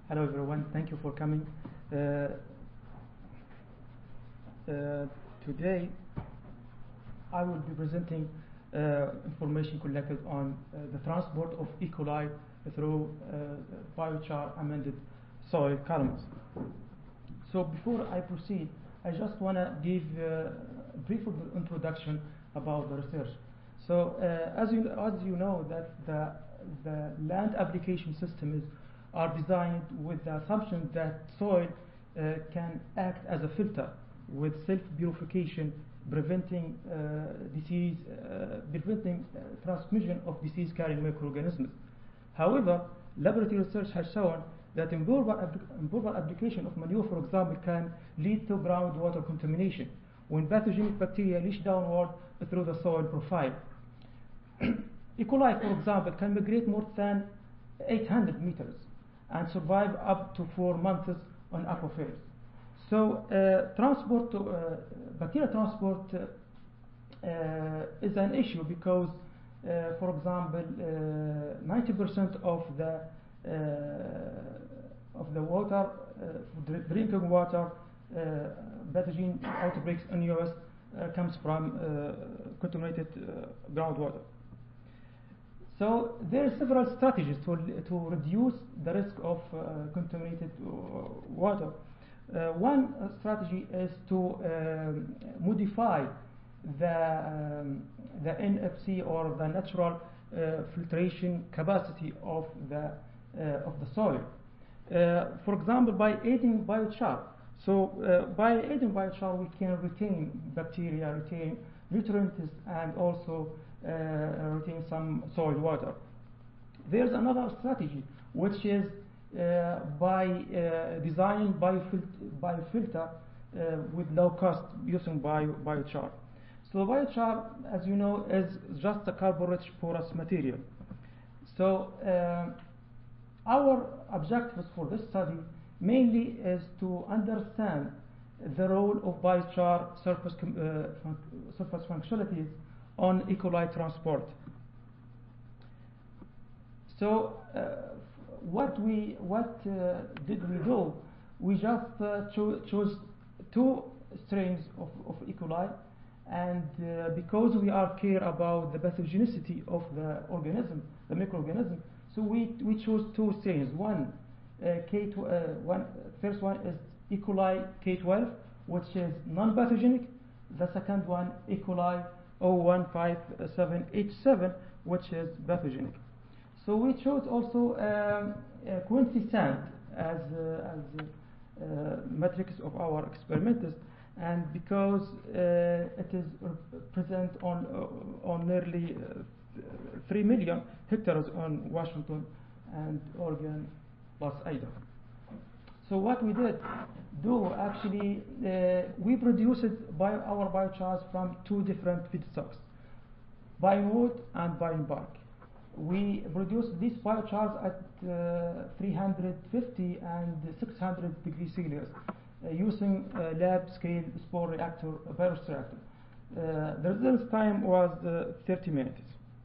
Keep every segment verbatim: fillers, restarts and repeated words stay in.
Hello everyone, thank you for coming. Uh, uh, today I will be presenting uh, information collected on uh, the transport of E. coli through uh, biochar amended soil columns. So before I proceed, I just want to give uh, a brief introduction about the research. So uh, as you as you know that the the land application systems are designed with the assumption that soil uh, can act as a filter with self-purification, preventing uh, disease, uh, preventing uh, transmission of disease-carrying microorganisms. However, laboratory research has shown that improper, improper application of manure, for example, can lead to groundwater contamination when pathogenic bacteria leach downward through the soil profile. E. coli, for example, can migrate more than eight hundred meters and survive up to four months on aquifers. So uh, transport, uh, bacterial transport uh, uh, is an issue because, uh, for example, ninety percent uh, of the uh, of the water, uh, drinking water, uh, pathogen outbreaks in the U S uh, comes from uh, contaminated uh, groundwater. So there are several strategies to, to reduce the risk of uh, contaminated uh, water. Uh, one uh, strategy is to um, modify the, um, the N F C or the natural uh, filtration capacity of the, uh, of the soil. Uh, for example, by adding biochar. So uh, by adding biochar, we can retain bacteria, retain nutrients, and also uh, retain some soil water. There's another strategy, which is uh, by uh, designing biofil biofilter uh, with low cost using bio biochar. So biochar, as you know, is just a carbon-rich porous material. So uh, our objectives for this study mainly is to understand the role of biochar surface, uh, fun surface functionalities on E. coli transport. So uh, what we what uh, did we do? We just uh, cho chose two strains of, of E. coli, and uh, because we are care about the pathogenicity of the organism, the microorganism, so we we chose two strains. One uh, K uh, one first one is E. coli K twelve, which is non-pathogenic. The second one E. coli zero one five seven H seven, which is pathogenic. So we chose also um, uh, Quincy sand as uh, as uh, matrix of our experiments, and because uh, it is present on uh, on nearly uh, three million hectares on Washington and Oregon plus Idaho. So what we did do actually, uh, we produced by our biochars from two different feedstocks, biowood and biobark. We produced these biochars at uh, three hundred fifty and six hundred degrees Celsius uh, using a lab scale spore reactor, a virus reactor. Uh, the residence time was uh, thirty minutes.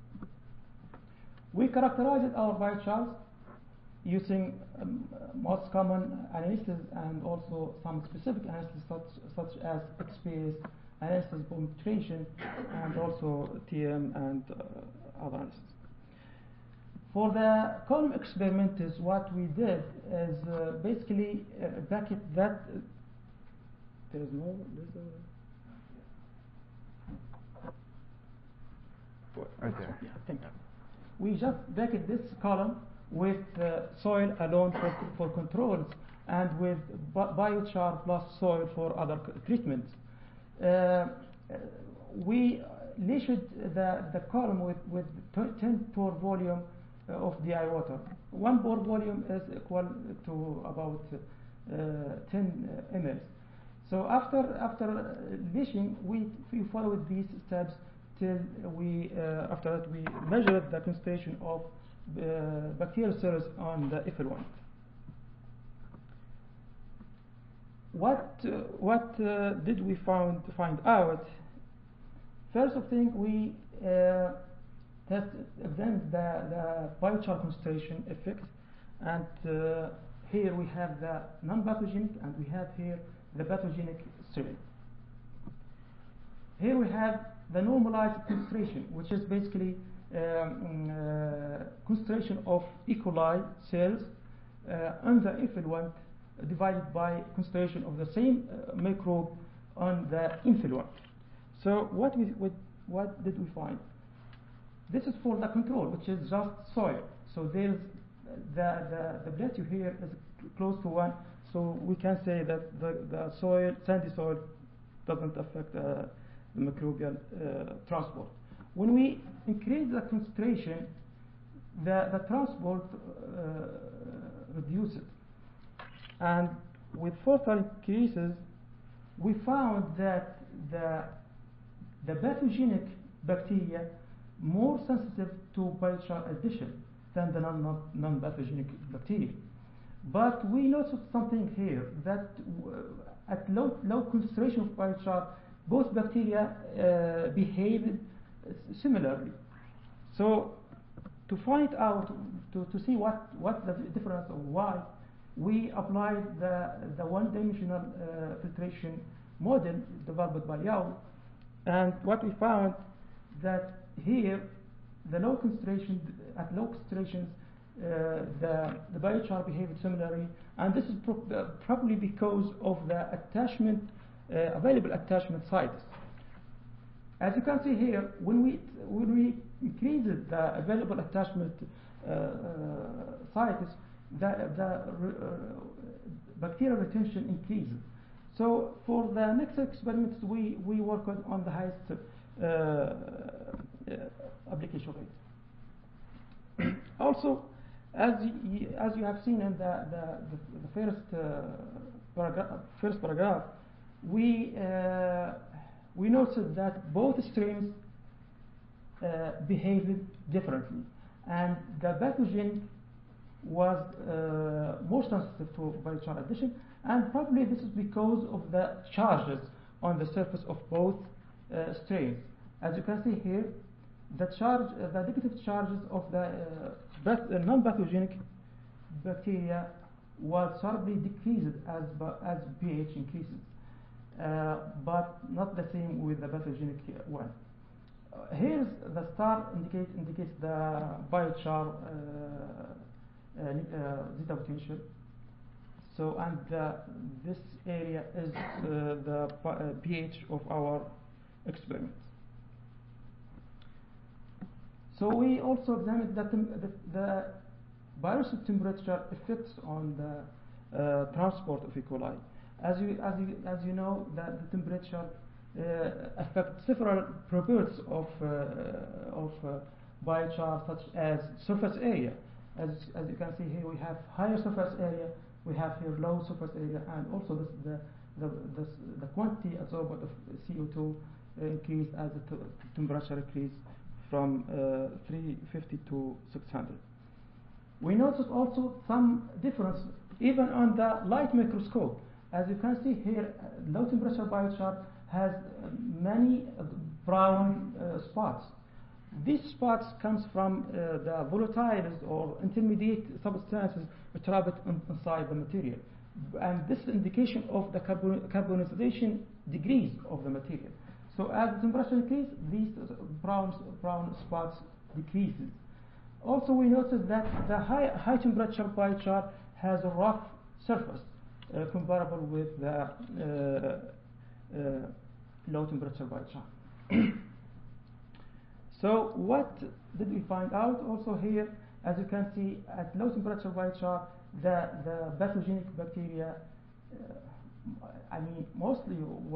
We characterized our biochars using um, most common analysis and also some specific analysis such, such as X P S, analysis punctuation, and also T M and uh, other analysis. For the column experiment, is what we did is uh, basically uh, bucket that uh, there is no there's a right there. Yeah, thank you. We just bucket this column with uh, soil alone for, for controls and with biochar plus soil for other treatments. Uh, we leached the, the column with, with ten pore volume uh, of D I water. One pore volume is equal to about uh, ten milliliters. So after, after leaching, we, we followed these steps till we, uh, after that we measured the concentration of Uh, bacterial cells on the ethyl one. What uh, what uh, did we found find out? First of thing, we uh, tested then the the biochar concentration effect, and uh, here we have the non-pathogenic and we have here the pathogenic strain. Here we have the normalized concentration, which is basically um, uh, concentration of E. coli cells uh, on the effluent divided by concentration of the same uh, microbe on the influent. So what we what, what did we find? This is for the control, which is just soil. So there's the the, the plateau here is close to one, so we can say that the, the soil, sandy soil, doesn't affect uh, the microbial uh, transport. When we increase the concentration, the, the transport uh, reduces. And with further increases, we found that the, the pathogenic bacteria more sensitive to biochar addition than the non, non-pathogenic bacteria. But we noticed something here, that uh, at low, low concentration of biochar, both bacteria uh, behave similarly. So to find out, to, to see what, what the difference or why, we applied the, the one-dimensional uh, filtration model developed by Yao, and what we found that here the low concentration, at low concentrations, uh, the, the biochar behaved similarly, and this is pro uh, probably because of the attachment, uh, available attachment sites. As you can see here, when we when we increased the available attachment uh, uh, sites, the, the uh, bacterial retention increases. So for the next experiments, we we work on, on the highest uh, uh, application rate. Also, as you, as you have seen in the the, the, the first uh, paragraph, first paragraph, we uh, we noticed that both strains uh, behaved differently, and the pathogen was uh, more sensitive to biochar addition, and probably this is because of the charges on the surface of both uh, strains. As you can see here, the charge, uh, the negative charges of the uh, uh, non-pathogenic bacteria was sharply decreased as as pH increases, uh, but not the same with the pathogenic one. Uh, here's the star indicates indicates the biochar uh, uh, uh, zeta potential. So, and uh, this area is uh, the uh, pH of our experiment. So we also examined that the, the, the biological temperature effects on the uh, transport of E. coli. As you, as you, as you know, that the temperature uh, affects several properties of, uh, of uh, biochar, such as surface area. As, as you can see here, we have higher surface area, we have here low surface area, and also this, the, the, the, the quantity absorbed of C O two increased as the temperature increased from uh, three fifty to six hundred. We noticed also some difference even on the light microscope. As you can see here, uh, low temperature biochar has uh, many uh, brown uh, spots. These spots comes from uh, the volatiles or intermediate substances trapped in, inside the material, and this is indication of the carbon carbonization degrees of the material. So as the temperature increases, these brown brown spots decreases. Also, we noticed that the high high temperature biochar has a rough surface, uh, comparable with the uh, uh, low temperature biochar. So what did we find out? Also here, as you can see, at low temperature biochar, the the pathogenic bacteria, uh, I mean, mostly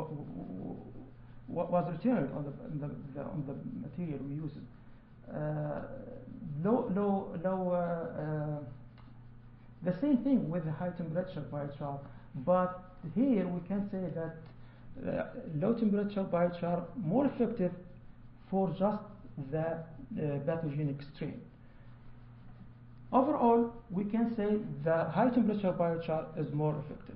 what was returned on the, the, the on the material we use. Uh, low low low. Uh, uh, the same thing with the high temperature biochar, but here we can say that uh, low temperature biochar more effective for just the uh, pathogenic strain. Overall, we can say the high temperature biochar is more effective.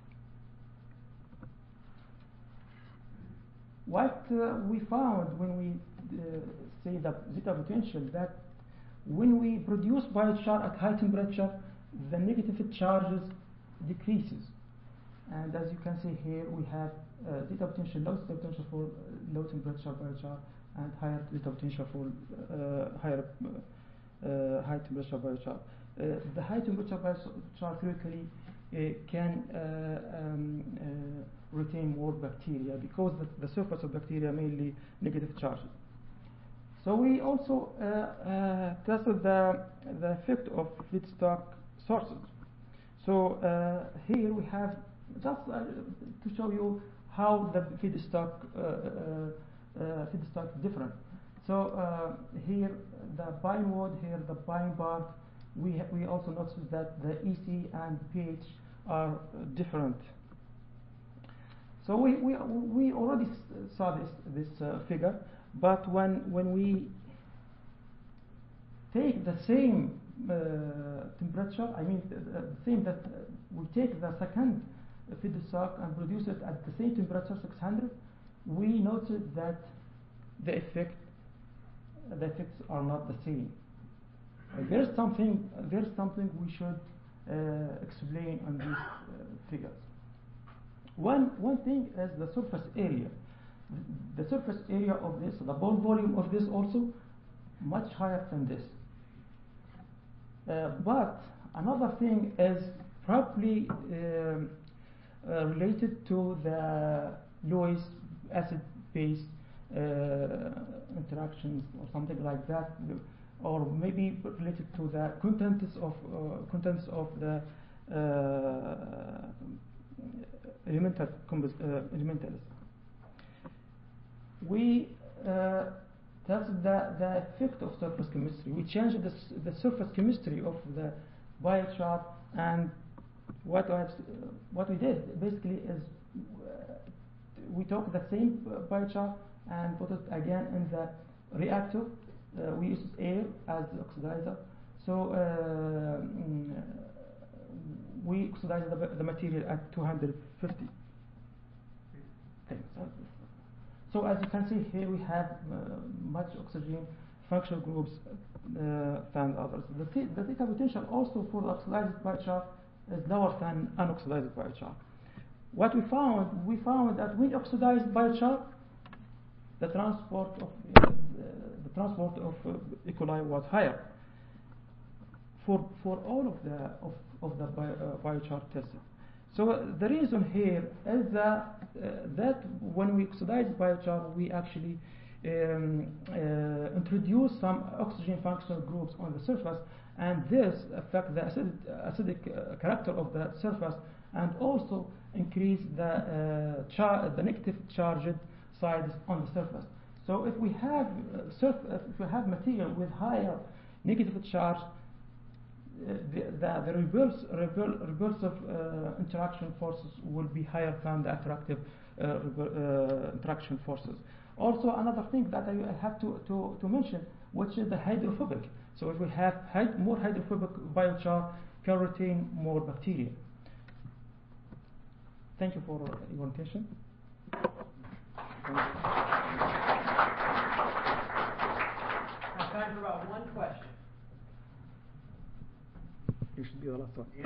What uh, we found when we uh, say the zeta potential, that when we produce biochar at high temperature, the negative charges decreases. And as you can see here, we have uh, zeta potential, low zeta potential for uh, low temperature biochar, and higher zeta potential for uh, higher uh, high temperature biochar. Uh, the high temperature biochar theoretically uh, can uh, um, uh, retain more bacteria because the, the surface of bacteria mainly negative charges. So we also uh, uh, tested the, the effect of feedstock sources. So uh, here we have just uh, to show you how the feedstock uh, uh, uh, feedstock is different. So uh, here the pine wood, here the pine bark. We ha we also noticed that the E C and pH are uh, different. So we we we already saw this this uh, figure, but when when we take the same uh, temperature, I mean the, the same that uh, we take the second feedstock and produce it at the same temperature, six hundred, we noted that the effect the effects are not the same. Uh, there's something there's something we should uh, explain on these uh, figures. One one thing is the surface area. The surface area of this, the ball volume of this also much higher than this. Uh, but another thing is probably um, uh, related to the Lewis acid-base uh, interactions or something like that, or maybe related to the contents of uh, contents of the uh, elemental uh, elementals. We uh, that's the, the effect of surface chemistry. We changed the, the surface chemistry of the biochar, and what I, uh, what we did basically is uh, we took the same biochar and put it again in the reactor. Uh, we used air as the oxidizer, so uh, mm, we oxidized the, the material at two hundred fifty. Okay, so, so as you can see here, we have uh, much oxygen functional groups uh, than others. The, th the theta potential also for the oxidized biochar is lower than unoxidized biochar. What we found, we found that when oxidized biochar, the transport of uh, the transport of uh, E. coli was higher. For for all of the of of the bio, uh, biochar tested. So uh, the reason here is that uh, that when we oxidize biochar, we actually um, uh, introduce some oxygen functional groups on the surface, and this affect the acid, acidic uh, character of the surface, and also increase the uh, char the negative charged sides on the surface. So if we have uh, surf if we have material with higher negative charge, Uh, the, the, the reverse, reverse, reversive uh, interaction forces will be higher than the attractive uh, uh, interaction forces. Also, another thing that I have to, to, to mention, which is the hydrophobic. So if we have hyd more hydrophobic biochar, can retain more bacteria. Thank you for your attention. Now, time for about one question. You should be the last one.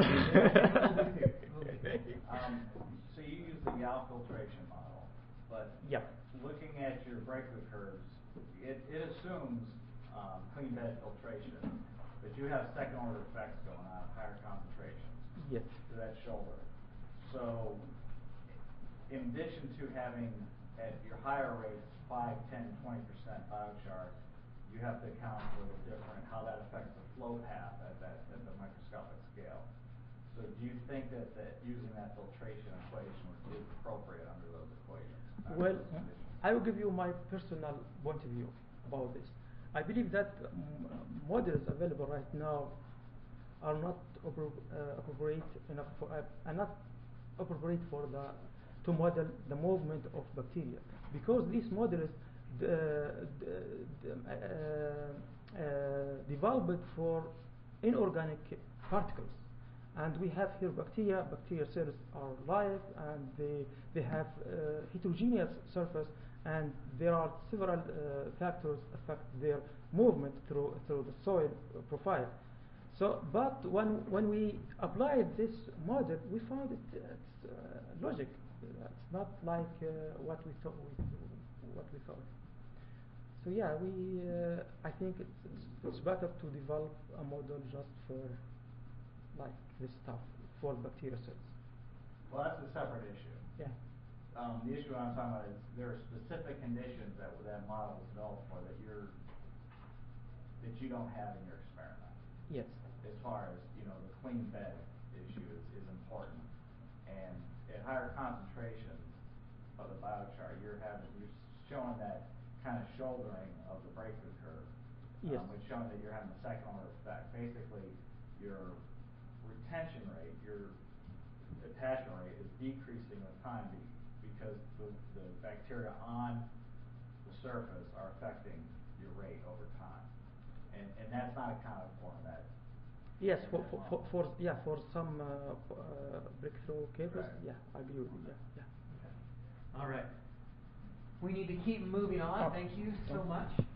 um, so you use the Yao filtration model, but yep. looking at your Breakwith curves, it, it assumes um, clean bed filtration, but you have second order effects going on, higher concentrations yes. to that shoulder. So in addition to having at your higher rates five, ten, twenty percent biochar, you have to account for the different, how that affects the flow path at that at the microscopic scale. So do you think that, that using that filtration equation is appropriate under those equations? Well, I will give you my personal point of view about this. I believe that um, models available right now are not appro uh, appropriate enough for uh, are not appropriate for the to model the movement of bacteria, because these models uh, uh, uh, developed for inorganic particles, and we have here bacteria. Bacteria cells are live, and they they have uh, heterogeneous surface, and there are several uh, factors affect their movement through through the soil profile. So, but when when we applied this model, we found it it's uh, logic. It's not like uh, what we thought. We, what we thought. So yeah, we. Uh, I think it's, it's it's better to develop a model just for like this stuff for bacteria cells. Well, that's a separate issue. Yeah. Um, the issue I'm talking about is there are specific conditions that that model was developed for that you're that you don't have in your experiment. Yes. As far as, you know, the clean bed issue is, is important. And at higher concentrations of the biochar, you're having, you're showing that kind of shouldering of the breakthrough curve. Yes. Um, which showing that you're having a second order effect. Basically, your retention rate, your attachment rate is decreasing with time be, because the, the bacteria on the surface are affecting your rate over time. And, and that's not accounted for in that. Yes, in for, that for, for, model. for yeah for some uh, f- uh, breakthrough cases, Right. yeah, I agree with you. Okay. Yeah, yeah. All right. We need to keep moving on. Oh. Thank you so Oh. much.